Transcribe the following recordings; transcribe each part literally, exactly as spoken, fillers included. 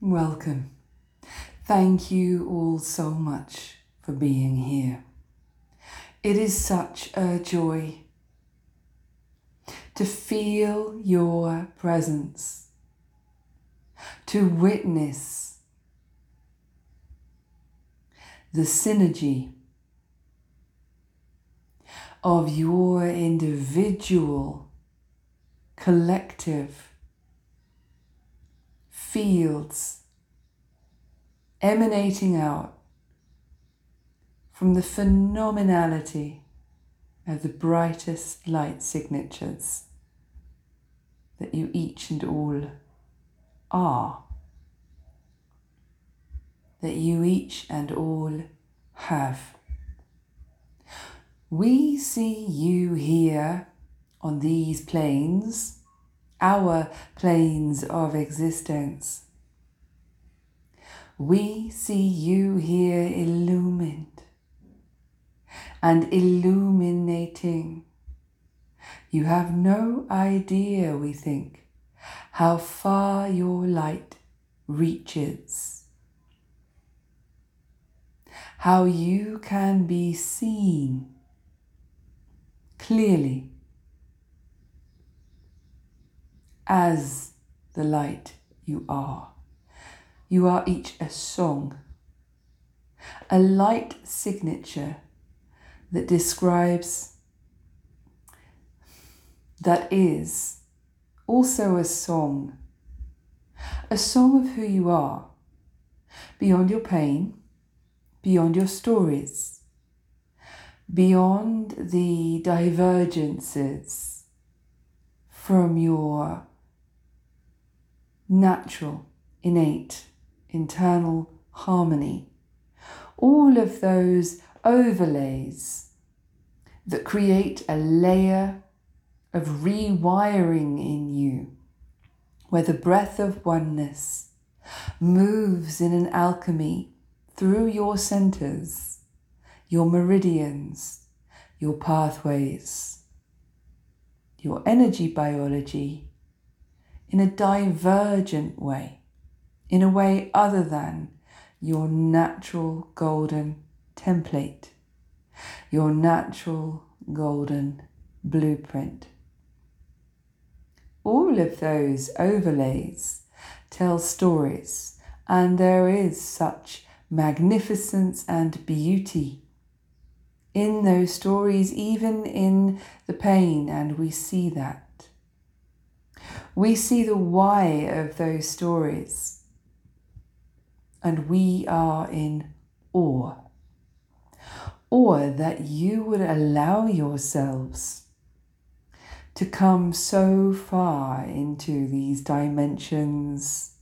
Welcome. Thank you all so much for being here. It is such a joy to feel your presence, to witness the synergy of your individual, collective fields emanating out from the phenomenality of the brightest light signatures that you each and all are, that you each and all have. We see you here on these planes, our planes of existence. We see you here illumined and illuminating. You have no idea, we think, how far your light reaches, how you can be seen clearly as the light you are. You are each a song, a light signature that describes, that is also a song, a song of who you are, beyond your pain, beyond your stories, beyond the divergences from your natural, innate, internal harmony. All of those overlays that create a layer of rewiring in you, where the breath of oneness moves in an alchemy through your centers, your meridians, your pathways, your energy biology, in a divergent way, in a way other than your natural golden template, your natural golden blueprint. All of those overlays tell stories, and there is such magnificence and beauty in those stories, even in the pain, and we see that. We see the why of those stories, and we are in awe. Awe that you would allow yourselves to come so far into these dimensions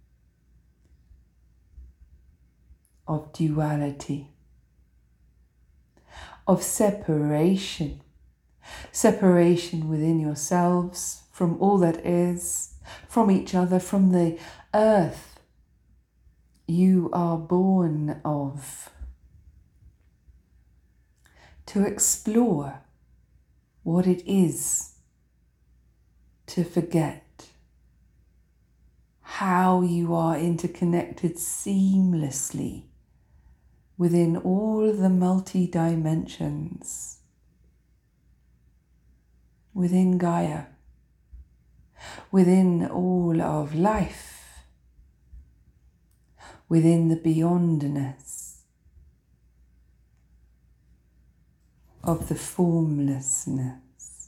of duality, of separation, separation within yourselves, from all that is, from each other, from the earth you are born of, to explore what it is to forget, how you are interconnected seamlessly within all the multi-dimensions, within Gaia, within all of life, within the beyondness of the formlessness.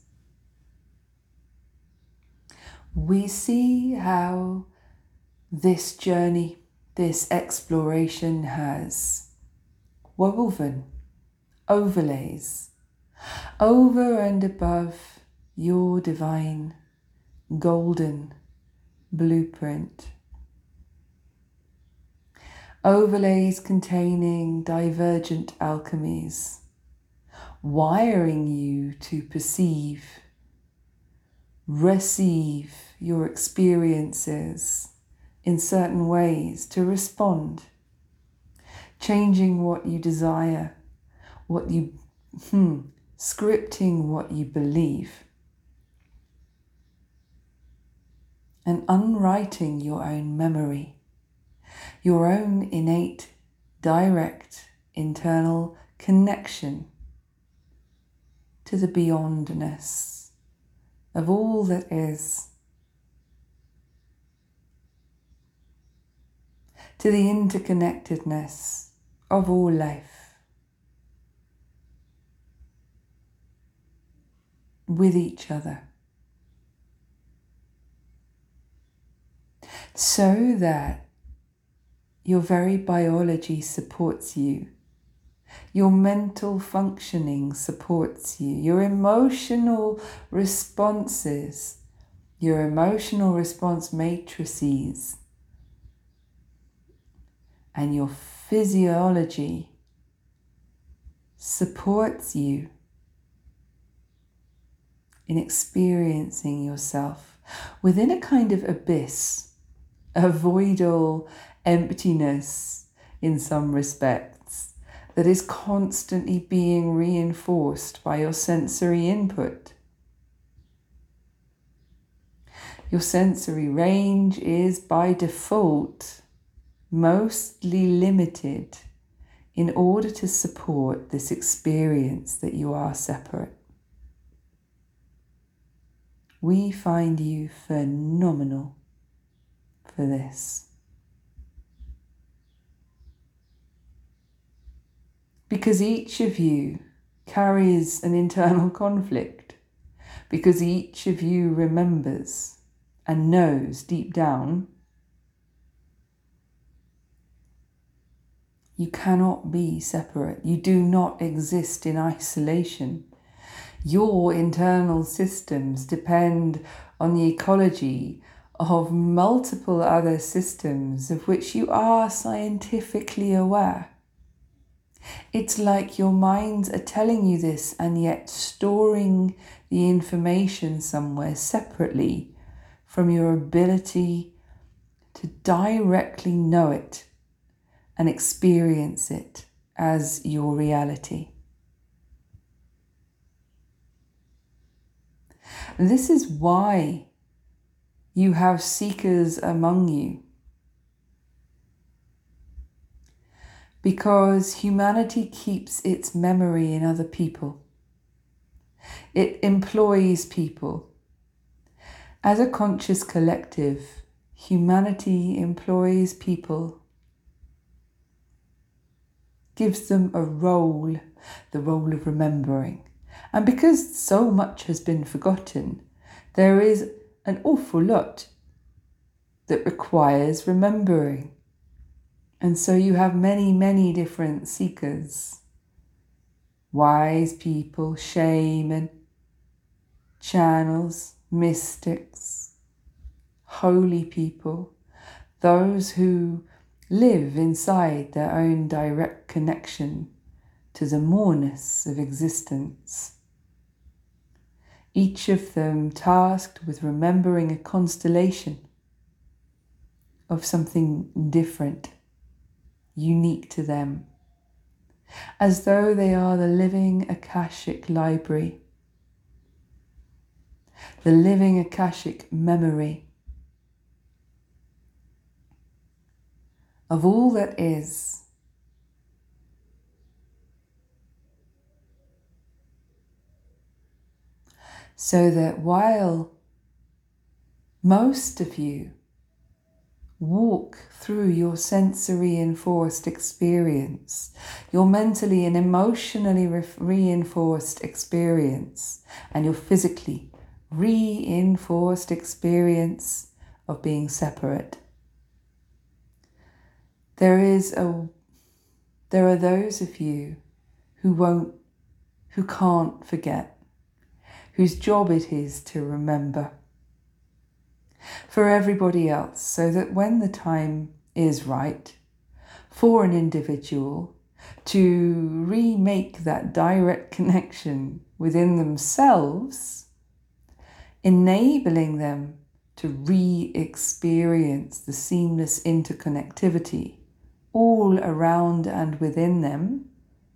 We see how this journey, this exploration has woven overlays over and above your divine golden blueprint. Overlays containing divergent alchemies, wiring you to perceive, receive your experiences in certain ways, to respond, changing what you desire, what you, hmm, scripting what you believe, and unwriting your own memory your own innate, direct, internal connection to the beyondness of all that is, to the interconnectedness of all life with each other, so that your very biology supports you, your mental functioning supports you, your emotional responses, your emotional response matrices, and your physiology supports you in experiencing yourself within a kind of abyss, a voidal emptiness in some respects that is constantly being reinforced by your sensory input. Your sensory range is by default mostly limited in order to support this experience that you are separate. We find you phenomenal for this. Because each of you carries an internal conflict, because each of you remembers and knows deep down you cannot be separate. You do not exist in isolation. Your internal systems depend on the ecology of multiple other systems of which you are scientifically aware. It's like your minds are telling you this and yet storing the information somewhere separately from your ability to directly know it and experience it as your reality. This is why you have seekers among you. Because humanity keeps its memory in other people. It employs people. As a conscious collective, humanity employs people, gives them a role, the role of remembering. And because so much has been forgotten, there is an awful lot that requires remembering. And so you have many, many different seekers. Wise people, shaman, channels, mystics, holy people, those who live inside their own direct connection to the moreness of existence. Each of them tasked with remembering a constellation of something different, unique to them, as though they are the living Akashic library, the living Akashic memory of all that is. So that while most of you walk through your sensory enforced experience, your mentally and emotionally re- reinforced experience, and your physically reinforced experience of being separate, there is a there are those of you who won't who can't forget, whose job it is to remember for everybody else, so that when the time is right for an individual to remake that direct connection within themselves, enabling them to re-experience the seamless interconnectivity all around and within them,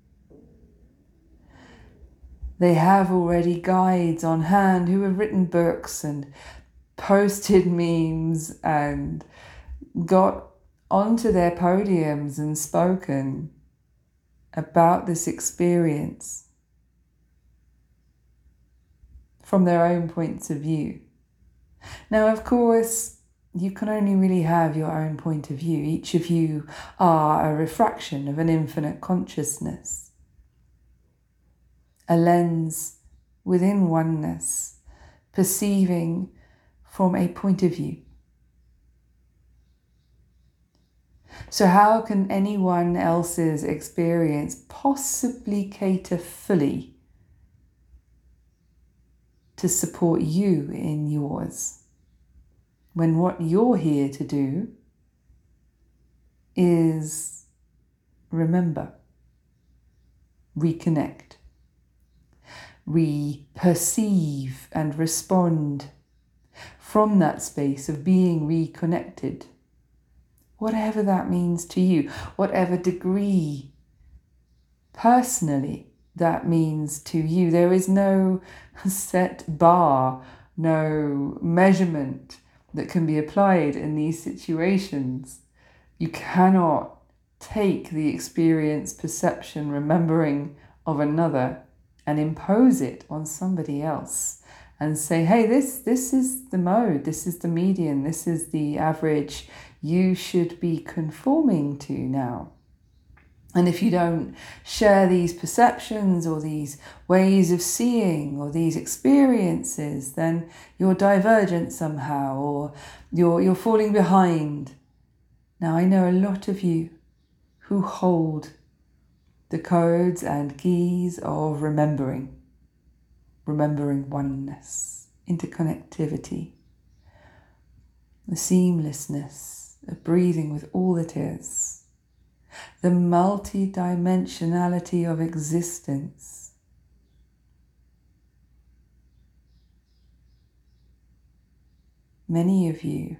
they have already guides on hand who have written books and posted memes and got onto their podiums and spoken about this experience from their own points of view. Now, of course, you can only really have your own point of view. Each of you are a refraction of an infinite consciousness, a lens within oneness, perceiving from a point of view. So how can anyone else's experience possibly cater fully to support you in yours, when what you're here to do is remember, reconnect, re-perceive and respond from that space of being reconnected, whatever that means to you, whatever degree personally that means to you. There is no set bar, no measurement that can be applied in these situations. You cannot take the experience, perception, remembering of another and impose it on somebody else and say, hey, this, this is the mode, this is the median, this is the average you should be conforming to now. And if you don't share these perceptions or these ways of seeing or these experiences, then you're divergent somehow, or you're, you're falling behind. Now, I know a lot of you who hold the codes and keys of remembering, remembering oneness, interconnectivity, the seamlessness of breathing with all that is, the multi-dimensionality of existence. Many of you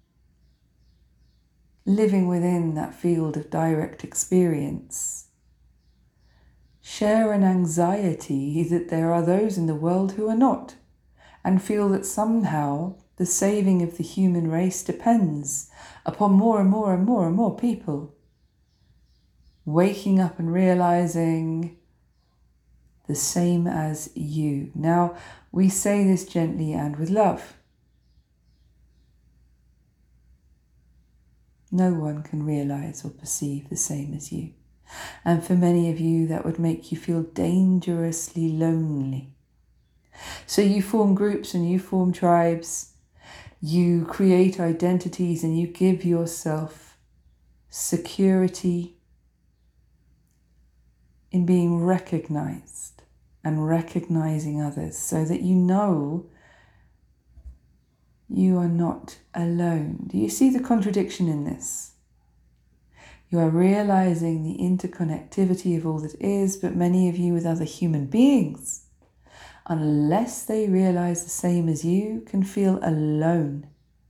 living within that field of direct experience share an anxiety that there are those in the world who are not, and feel that somehow the saving of the human race depends upon more and more and more and more people waking up and realizing the same as you. Now, we say this gently and with love. No one can realize or perceive the same as you. And for many of you, that would make you feel dangerously lonely. So you form groups and you form tribes. You create identities and you give yourself security in being recognized and recognizing others, so that you know you are not alone. Do you see the contradiction in this? You are realizing the interconnectivity of all that is, but many of you with other human beings, unless they realize the same as you, can feel alone.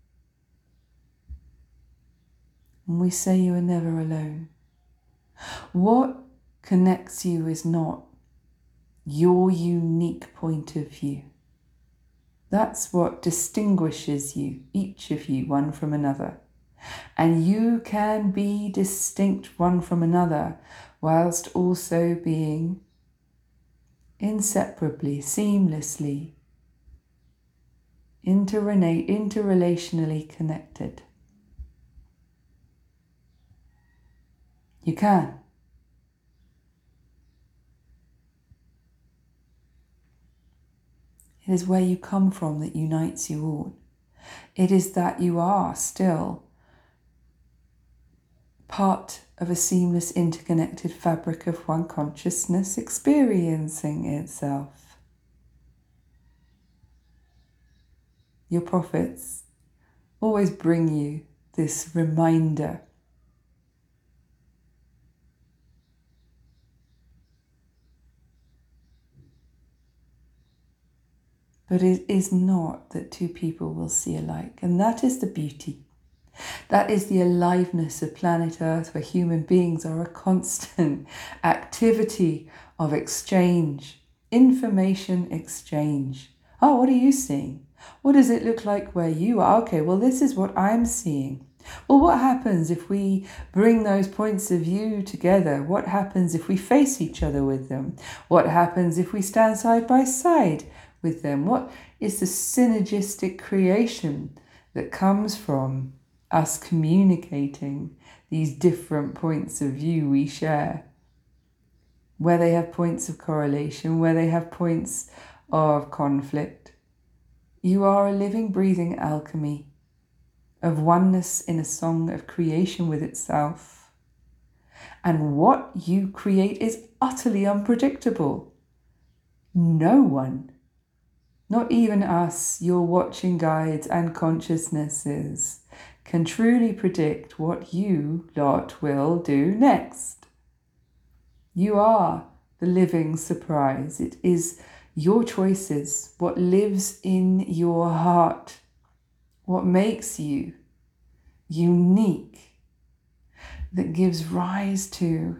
And we say you are never alone. What connects you is not your unique point of view. That's what distinguishes you, each of you, one from another. And you can be distinct one from another, whilst also being inseparably, seamlessly, interrelate, interrelationally connected. You can. It is where you come from that unites you all. It is that you are still part of a seamless, interconnected fabric of one consciousness experiencing itself. Your prophets always bring you this reminder. But it is not that two people will see alike. And that is the beauty. That is the aliveness of planet Earth, where human beings are a constant activity of exchange, information exchange. Oh, what are you seeing? What does it look like where you are? Okay, well, this is what I'm seeing. Well, what happens if we bring those points of view together? What happens if we face each other with them? What happens if we stand side by side with them? What is the synergistic creation that comes from us communicating these different points of view we share? Where they have points of correlation, where they have points of conflict. You are a living, breathing alchemy of oneness in a song of creation with itself. And what you create is utterly unpredictable. No one, not even us, your watching guides and consciousnesses, can truly predict what you lot will do next. You are the living surprise. It is your choices, what lives in your heart, what makes you unique, that gives rise to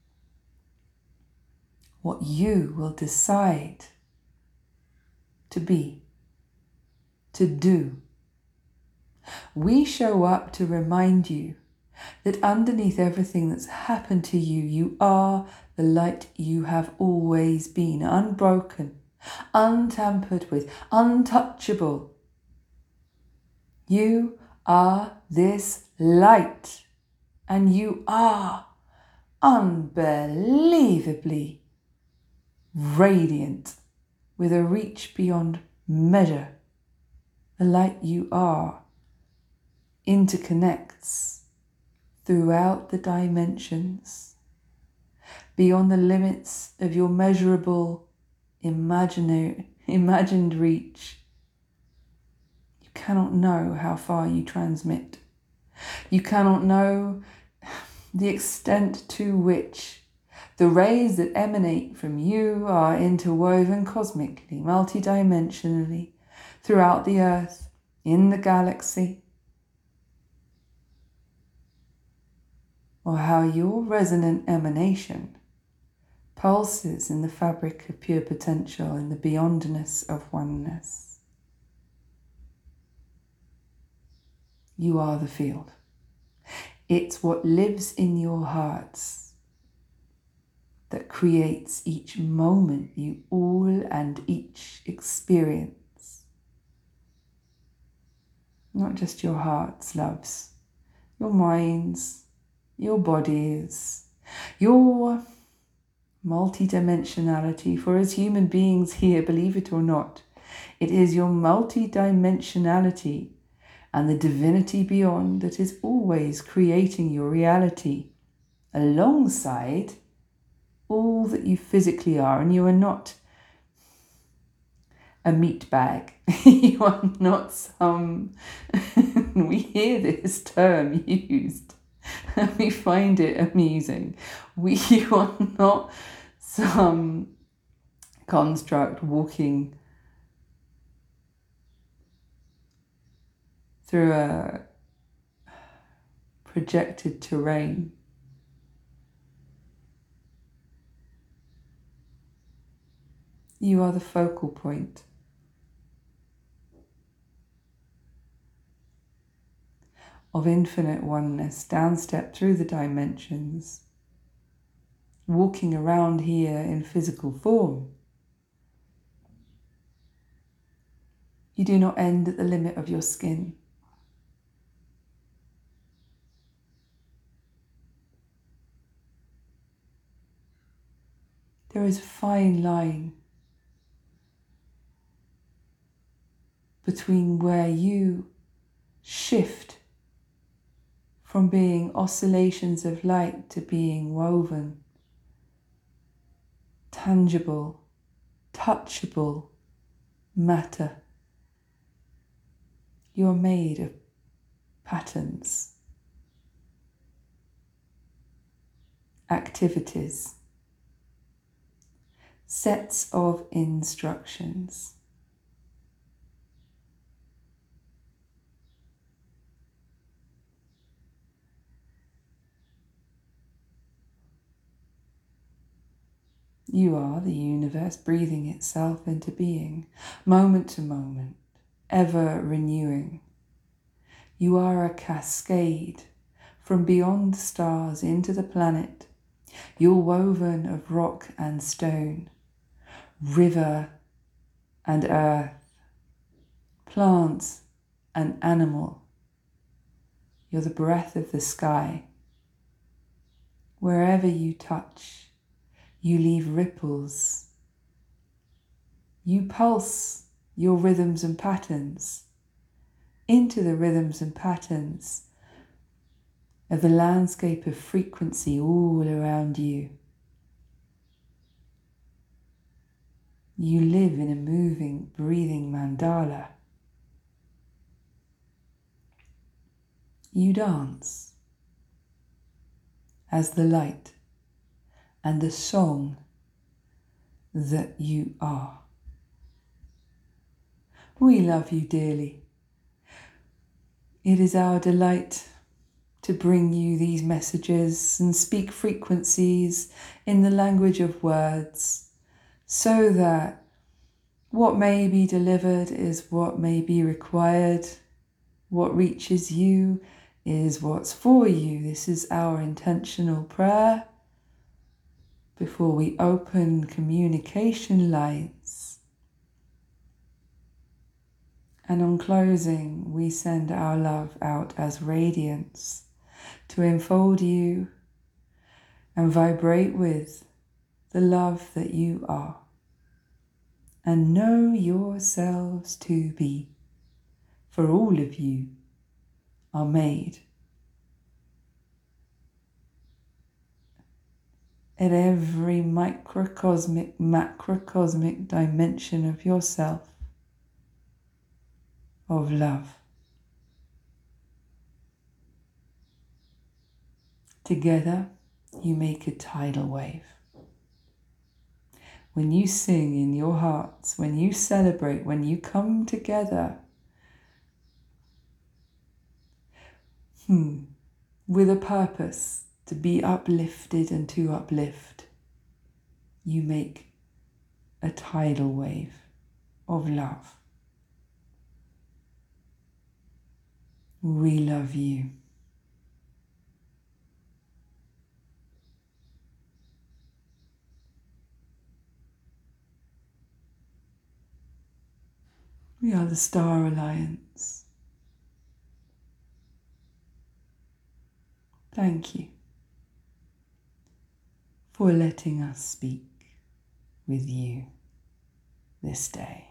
what you will decide to be, to do. We show up to remind you that underneath everything that's happened to you, you are the light you have always been, unbroken, untampered with, untouchable. You are this light, and you are unbelievably radiant with a reach beyond measure. The light you are interconnects throughout the dimensions, beyond the limits of your measurable, imaginary, imagined reach. You cannot know how far you transmit. You cannot know the extent to which the rays that emanate from you are interwoven cosmically, multidimensionally, throughout the earth, in the galaxy, or how your resonant emanation pulses in the fabric of pure potential, in the beyondness of oneness. You are the field. It's what lives in your hearts that creates each moment you all and each experience. Not just your hearts, loves, your minds, your bodies, your multidimensionality. For as human beings here, believe it or not, it is your multidimensionality and the divinity beyond that is always creating your reality, alongside all that you physically are. And you are not a meat bag. You are not some... We hear this term used and we find it amusing. We you are not some construct walking through a projected terrain. You are the focal point. Of infinite oneness, downstep through the dimensions, walking around here in physical form. You do not end at the limit of your skin. There is a fine line between where you shift from being oscillations of light to being woven, tangible, touchable matter. You are made of patterns, activities, sets of instructions. You are the universe breathing itself into being, moment to moment, ever renewing. You are a cascade from beyond the stars into the planet. You're woven of rock and stone, river and earth, plants and animal. You're the breath of the sky. Wherever you touch, you leave ripples. You pulse your rhythms and patterns into the rhythms and patterns of the landscape of frequency all around you. You live in a moving, breathing mandala. You dance as the light and the song that you are. We love you dearly. It is our delight to bring you these messages and speak frequencies in the language of words, so that what may be delivered is what may be required. What reaches you is what's for you. This is our intentional prayer before we open communication lines. And on closing, we send our love out as radiance to enfold you and vibrate with the love that you are. And know yourselves to be, for all of you are made at every microcosmic, macrocosmic dimension of yourself of love. Together, you make a tidal wave. When you sing in your hearts, when you celebrate, when you come together hmm, with a purpose to be uplifted and to uplift, you make a tidal wave of love. We love you. We are the Star Alliance. Thank you for letting us speak with you this day.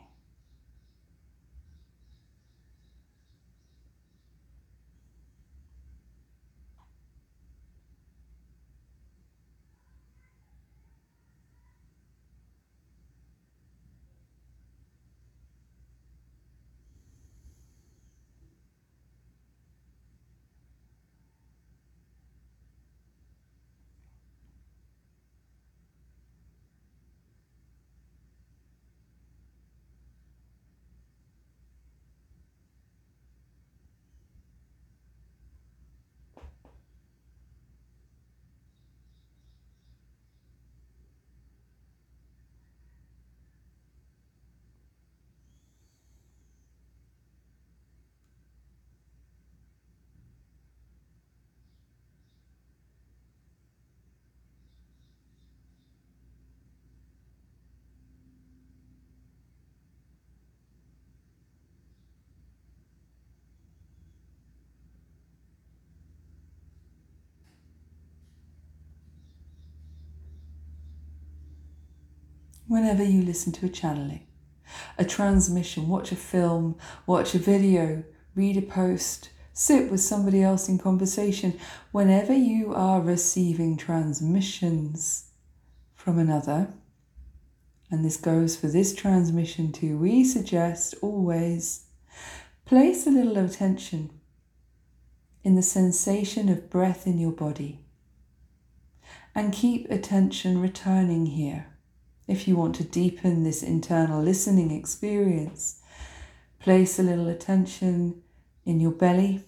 Whenever you listen to a channeling, a transmission, watch a film, watch a video, read a post, sit with somebody else in conversation, whenever you are receiving transmissions from another, and this goes for this transmission too, we suggest always place a little attention in the sensation of breath in your body and keep attention returning here. If you want to deepen this internal listening experience, place a little attention in your belly,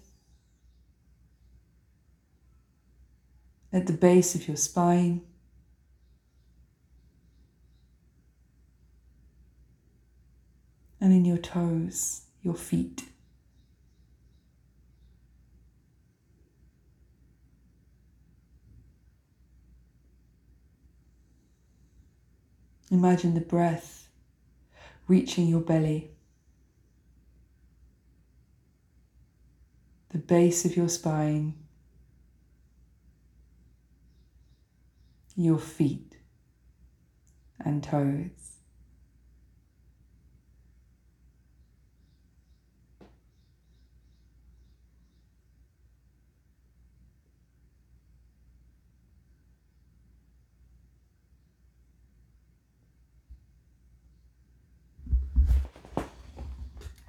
at the base of your spine, and in your toes, your feet. Imagine the breath reaching your belly, the base of your spine, your feet and toes.